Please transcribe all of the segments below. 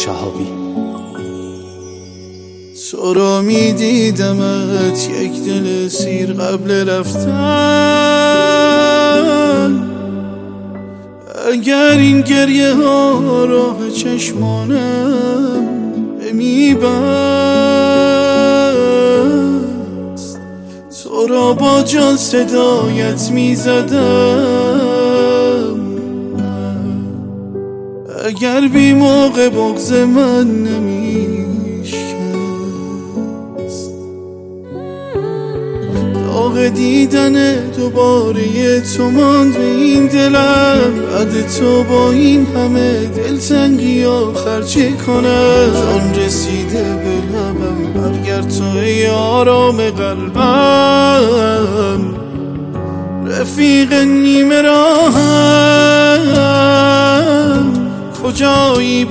شهابی. تو را می دیدمت یک دل سیر قبل رفتن، اگر این گریه ها راه چشمانم می بست، تو را با جان صدایت می زدم، اگر بی موقع بغض من نمی شکست. داغ دیدن دوباره تو ماند به این دلم، بعد تو با این همه دلتنگی آخر چه کنم؟ جان رسیده به لبم، برگرد تو ای آرام قلبم، رفیق نیمه راهم، کجایی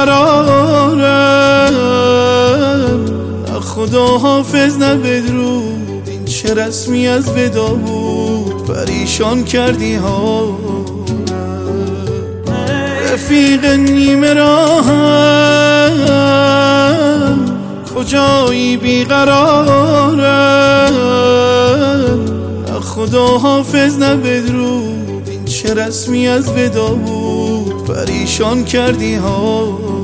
بیقرارم؟ نه خدا حافظ نه بدرود، این چه رسمی از ودا بود، پریشان کردی حالم. رفیق نیمه راهم، کجایی بیقرارم؟ نه خدا حافظ نه بدرود، این چه رسمی از ودا بود، پریشان کردی حالم.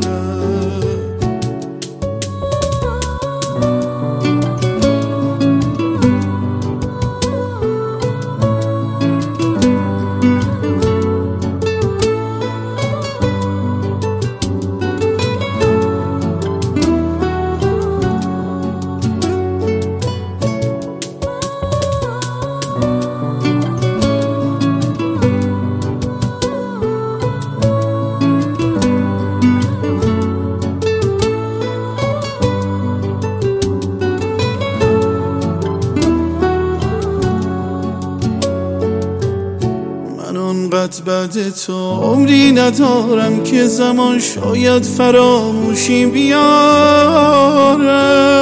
انقدر بعد تو عمری ندارم که زمان شاید فراموشی بیاره.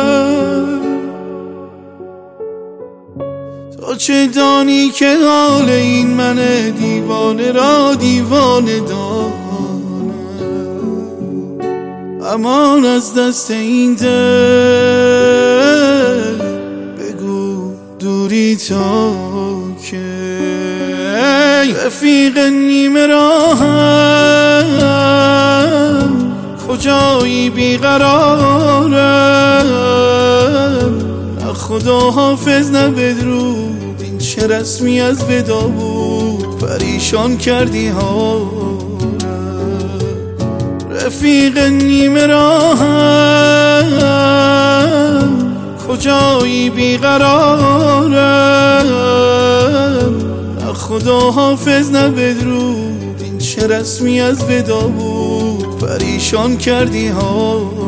تا چه دانی که حال این من دیوانه را دیوانه دانه، امان از دست این دل بگو دوری تا که رفیق نیمه راهم، کجایی بیقرارم؟ نه خدا حافظ نه بدرود، این چه رسمی از ودا بود، پریشان کردی حالم. رفیق نیمه راهم، کجایی بیقرارم؟ خدا حافظ نه بدرود، این چه رسمی از ودا بود، پریشان کردی حالم.